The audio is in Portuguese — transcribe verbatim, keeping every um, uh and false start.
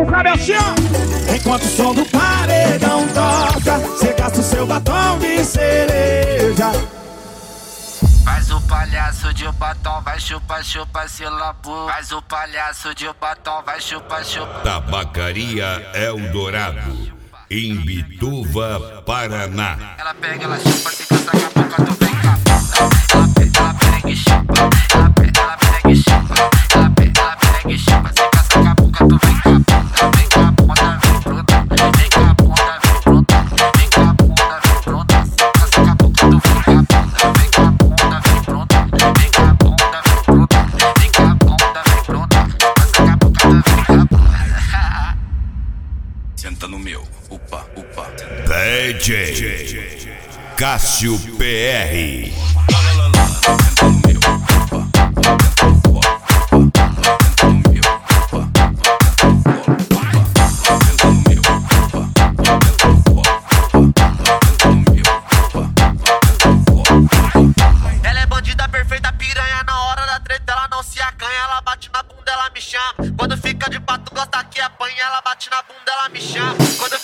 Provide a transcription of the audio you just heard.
quem sabe assim, ó. Enquanto o som do paredão toca, cê gasta o seu batom de cereja. Faz o palhaço de batom, vai chupa, chupa, se labu. Faz o palhaço de batom, vai chupa, chupa. Tabacaria Eldorado, em Bituva, Paraná. Ela pega, ela chupa, se cansa com a boca, tu vem cá. Ela pega, ela pega e chupa. Ela pega, ela pega e chupa. Ela pega, ela pega e chupa, se cansa com a boca, tu vem cá. Vem com a bunda, vem pronta. Vem com a bunda, vem pronta. Vem com a bunda, vem pronta. Se cansa com a boca, tu vem cá. Vem com a bunda, vem pronta. Vem com a bunda, vem pronta. Vem com a bunda, vem pronta. Se cansa com a boca, tu vem cá. Senta no meu, upa, upa. D J Cássio P R. Senta no meu, upa, upa, upa. Senta no meu, upa, upa, upa. Senta no meu, upa, upa, upa. Ela é bandida perfeita, piranha. Na hora da treta ela não se acanha. Ela bate na bunda, ela me chama. Quando fica de pato, gosta que apanha. Ela bate na bunda, ela me chama. Quando